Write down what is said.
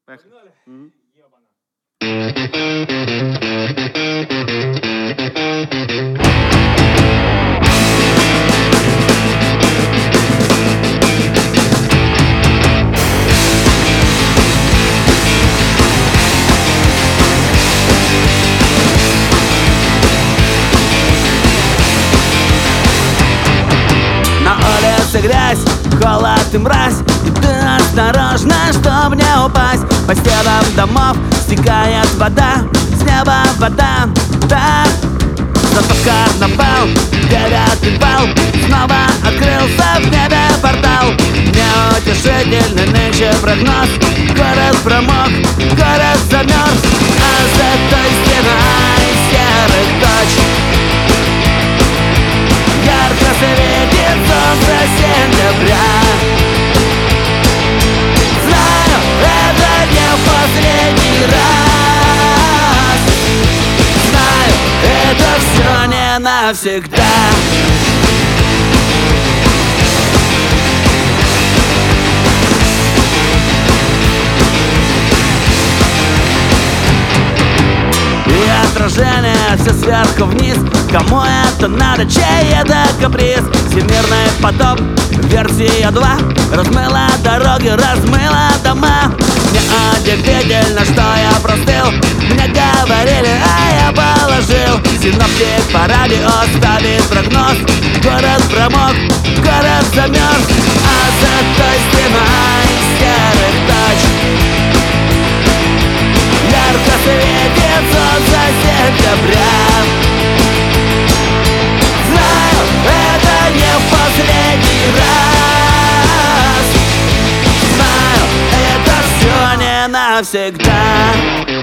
Поехали. Мгм. На улице грязь, холод и мразь, и ты осторожна, чтоб не упасть. По стенам домов стекает вода, с неба вода, да. Зато карнавал, девятый вал, снова открылся в небе портал. Неутешительный нынче прогноз, город промок, город замерз, а за той стеной серых точек ярко светит солнце сентября. Знаю, это не в последний раз. Знаю, это все не навсегда. И отражение все сверху вниз. Кому это надо, чей это каприз? Всемирный потоп, версия 2 размыла дороги, размыла дома. Неудивительно, что я простыл. Мне говорили, а я положил. Синоптик по радио ставит прогноз. Город промок, город замерз, а за той стеной серых точек ярко светит солнце сентября. Знаю, это не в последний раз. Знаю, это все не навсегда.